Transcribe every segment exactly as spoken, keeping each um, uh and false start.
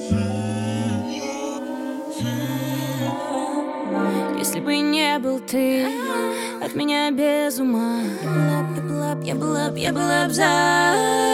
Если бы не был ты от меня без ума, я была б, я была б, я была б за.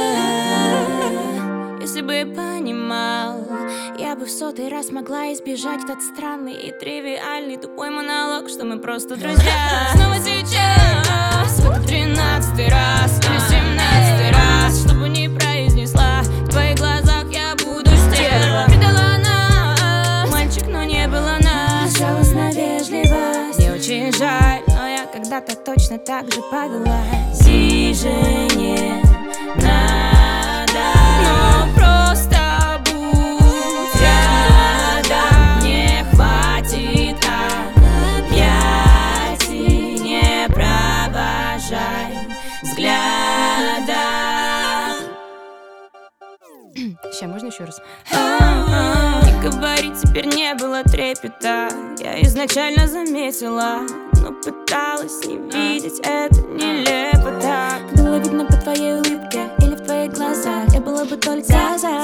Если бы понимал, я бы в сотый раз могла избежать тот странный и тривиальный тупой монолог, что мы просто друзья. Снова сейчас, в тринадцатый раз или семнадцатый раз, чтобы не произнесла, в твоих глазах я буду стерва. Предала она, мальчик, но не было нас. Безжалостная вежливость, мне очень жаль, но я когда-то точно так же повела. Здесь же не надо, но просто будь рядом. Не хватит объятий, не провожай взгляда. Сейчас, можно еще раз? Не говори, теперь не было трепета. Я изначально заметила, но пыталась не видеть, это нелепо так. Было видно по твоей улыбке или в твоих глазах, я была бы только за.